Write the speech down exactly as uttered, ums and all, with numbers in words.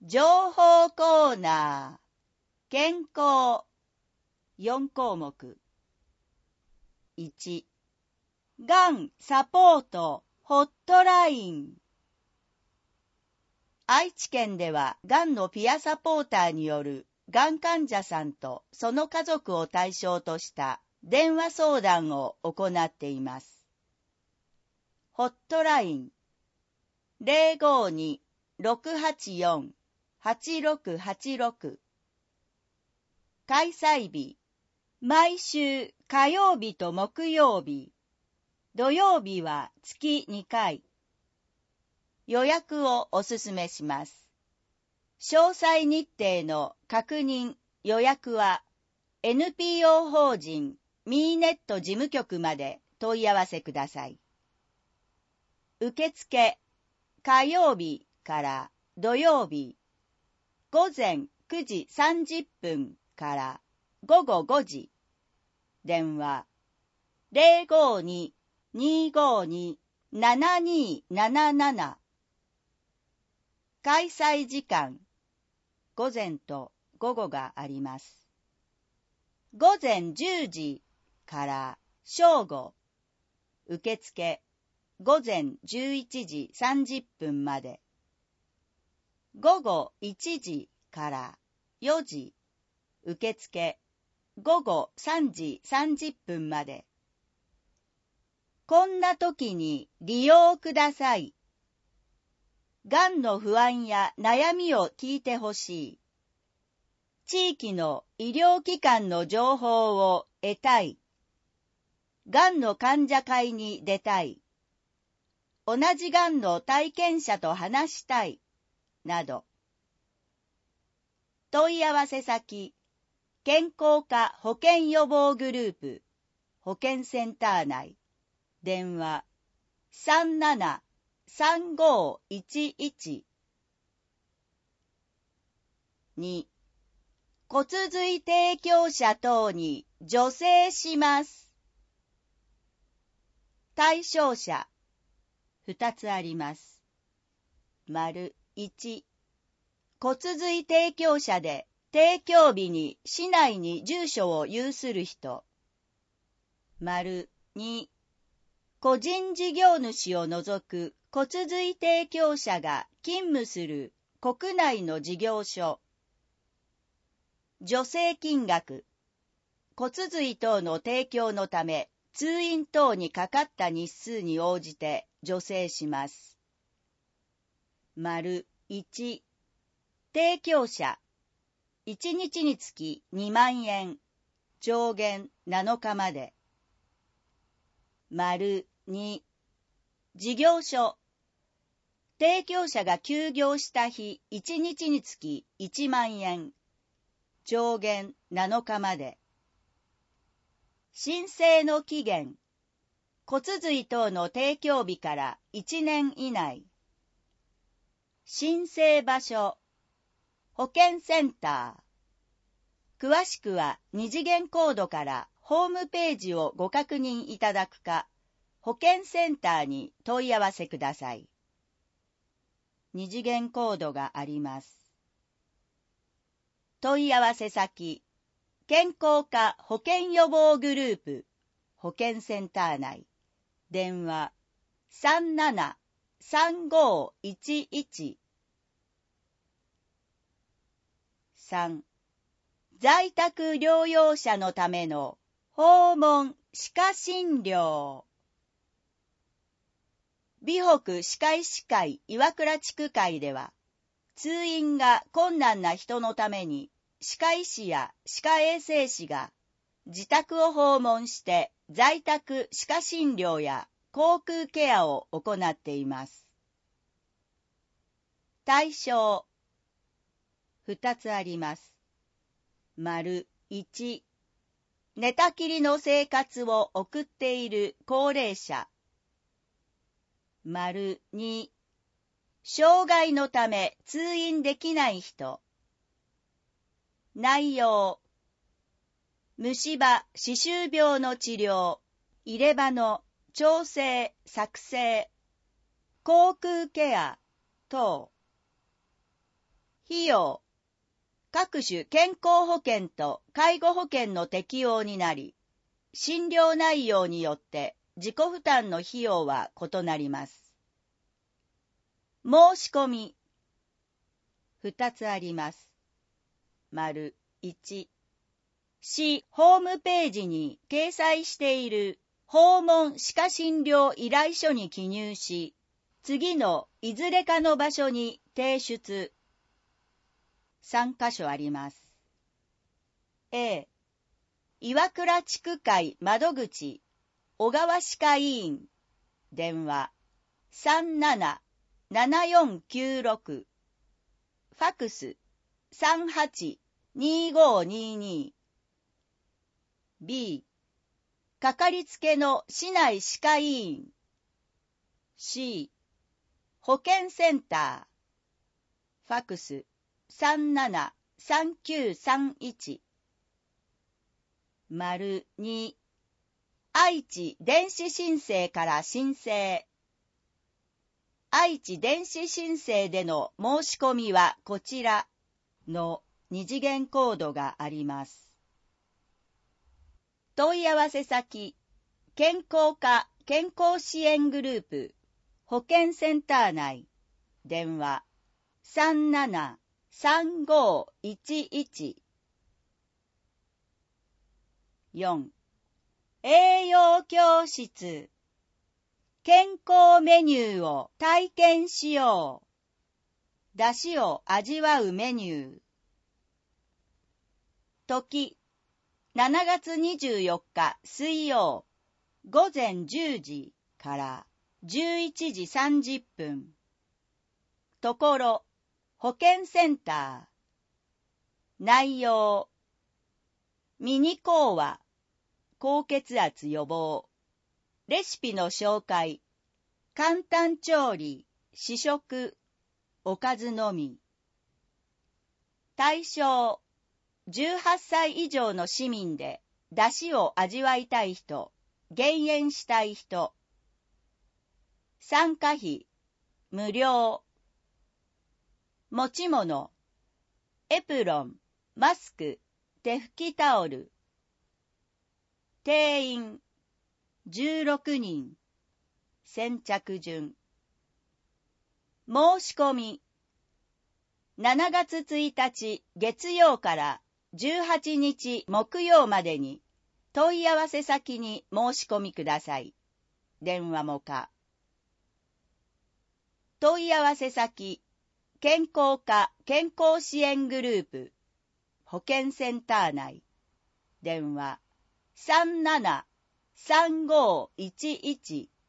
情報コーナー、健康、よん項目。いち、がんサポートホットライン。愛知県では、がんのピアサポーターによるがん患者さんとその家族を対象とした電話相談を行っています。ホットライン ゼロごに ろくはちよん はちろくはちろく。開催日、毎週火曜日と木曜日、土曜日は月にかい。予約をおすすめします。詳細日程の確認、予約は エヌピーオー 法人ミーネット事務局まで問い合わせください。受付、火曜日から土曜日、午前くじさんじゅっぷんからごごごじ。電話 ゼロごに にごに ななになななな。開催時間、午前と午後があります。午前じゅうじから正午、受付、午前じゅういちじさんじゅっぷんまで。午後いちじからよじ、受付、午後さんじさんじゅっぷんまで。こんな時に利用ください。がんの不安や悩みを聞いてほしい。地域の医療機関の情報を得たい。がんの患者会に出たい。同じがんの体験者と話したい。など。問い合わせ先、健康課保健予防グループ、保健センター内、電話 さんなな さんごいちいち。に、骨髄提供者等に助成します。対象者、ふたつあります。丸いち、骨髄提供者で提供日に市内に住所を有する人。丸に、個人事業主を除く骨髄提供者が勤務する国内の事業所。助成金額、骨髄等の提供のため通院等にかかった日数に応じて助成します。丸いち、提供者、いちにちにつきにまんえん、上限なのかまで。丸に、事業所、提供者が休業した日いちにちにつきいちまんえん、上限なのかまで。申請の期限、骨髄等の提供日からいちねん以内。申請場所、保健センター。詳しくは二次元コードからホームページをご確認いただくか、保健センターに問い合わせください。二次元コードがあります。問い合わせ先、健康課保健予防グループ、保健センター内、電話 さんなな さんごいちいち。さん、在宅療養者のための訪問歯科診療。美北歯科医師会岩倉地区会では、通院が困難な人のために、歯科医師や歯科衛生士が自宅を訪問して在宅歯科診療や口腔ケアを行っています。対象、ふたつあります。丸いち、寝たきりの生活を送っている高齢者。丸に、障害のため通院できない人。内容、虫歯、歯周病の治療、入れ歯の調整、作成、口腔ケア等。 費用、各種健康保険と介護保険の適用になり、診療内容によって自己負担の費用は異なります。申し込み、二つあります。丸一、市ホームページに掲載している訪問歯科診療依頼書に記入し、次のいずれかの場所に提出。三箇所あります。A、岩倉地区会窓口、小川歯科医院、電話 さんななななよんきゅうろく、ファックス さんはちにごにに。B、かかりつけの市内歯科医院。C、保健センター。ファックス さんななさんきゅうさんいち。丸に、愛知電子申請から申請。愛知電子申請での申し込みはこちらの二次元コードがあります。問い合わせ先、健康課健康支援グループ、保健センター内、電話 さんななさんごいちいち。よん、栄養教室、健康メニューを体験しよう。出汁を味わうメニュー。時、しちがつにじゅうよっか水曜、午前じゅうじからじゅういちじさんじゅっぷん。ところ、保健センター。内容、ミニ講話、高血圧予防。レシピの紹介、簡単調理、試食、おかずのみ。対象、じゅうはっさい以上の市民で、出汁を味わいたい人、減塩したい人。参加費、無料。持ち物、エプロン、マスク、手拭きタオル。定員、じゅうろくにん。先着順。申し込み。しちがつついたち月曜からじゅうはちにち木曜までに問い合わせ先に申し込みください。電話もか。問い合わせ先、健康課健康支援グループ、保健センター内。電話さんななさんごいちいち。